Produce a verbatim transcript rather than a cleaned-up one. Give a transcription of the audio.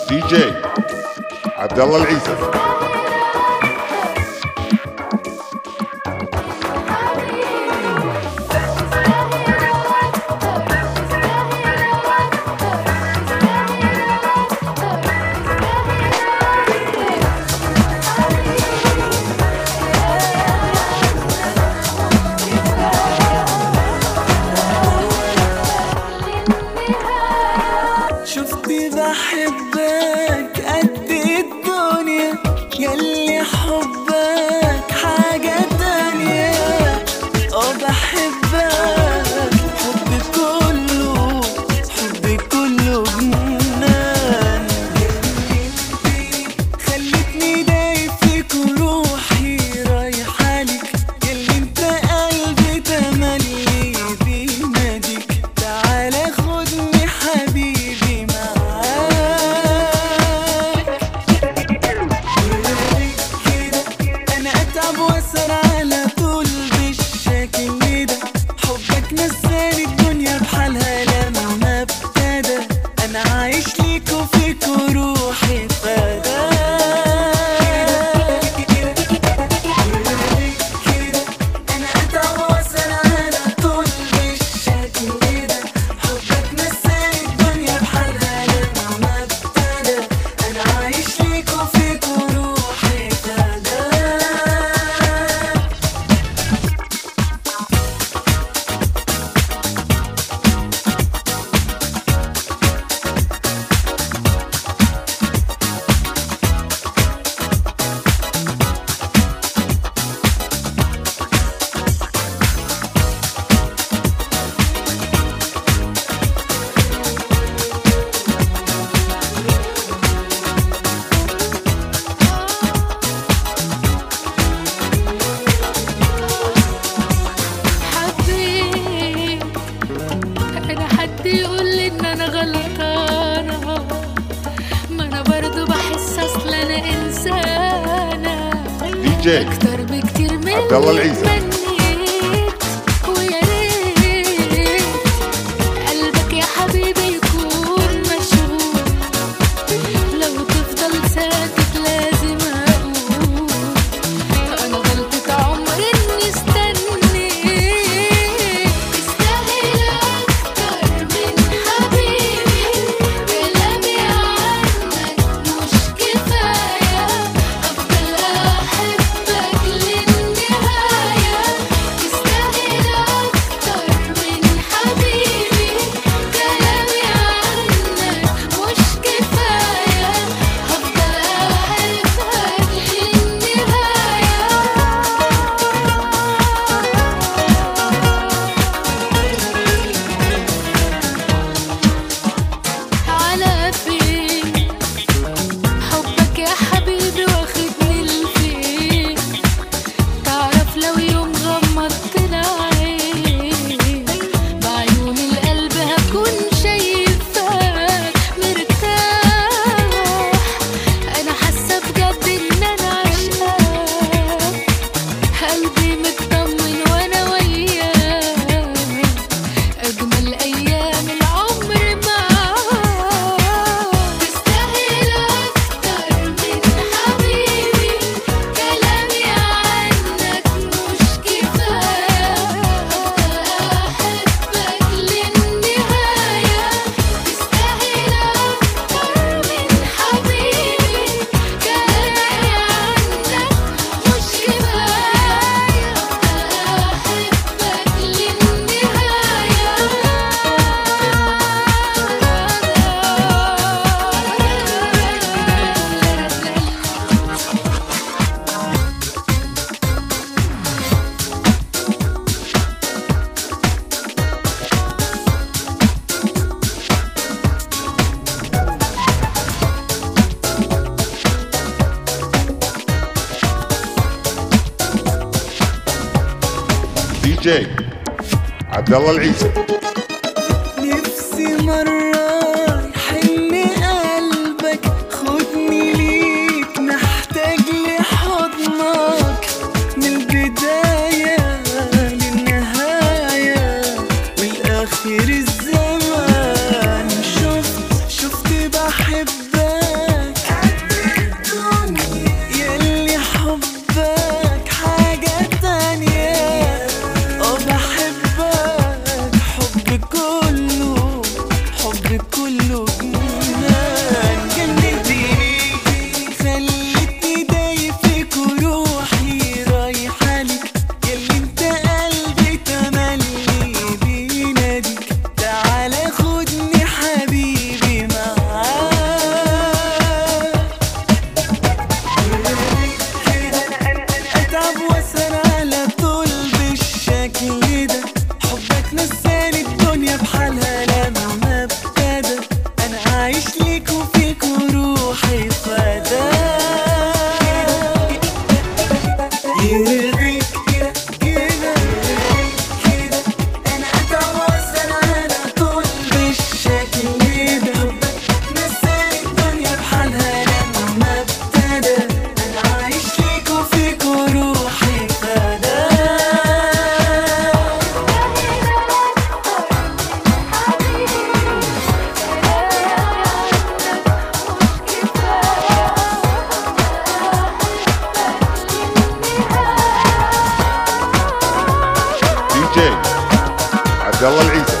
دي جي عبد الله العيسى. شفتي بحبك قد الدنيا ياللي حبك حاجة تانية. اه بحبك حبي كله حبي كله جنان. خلتني دايب فيك وروحي رايحالك ياللي انت قلبي تملي بيناديك. تعالى خدني حبيبي واسر على طول بالشكل ده. حبك نساني الدنيا بحالها لما ابتدى. انا عايش ليك وفيك وروحي فدا. انا اتعب واسر على طول بالشكل ده. حبك نساني الدنيا بحالها لما ابتدى. انا عايش ليك وفيك وروحي فدا. دي جي عبد الله العيسى. دي جي عبد الله العيسى. نفسي مرة يحن قلبك خدني ليك محتاج لحضنك من البداية للنهاية والآخر الزمان. شفت شفت بحبك بحالها لما ابتدى انا عايش ليك وفيك وروحي فدا يرضيك كده كده كده انا اتوصل على طول بالشكل ده نساني الدنيا بحالها لما ابتدى انا عايش ليك وفيك وروحي فدا دي جي عبد الله العيسى.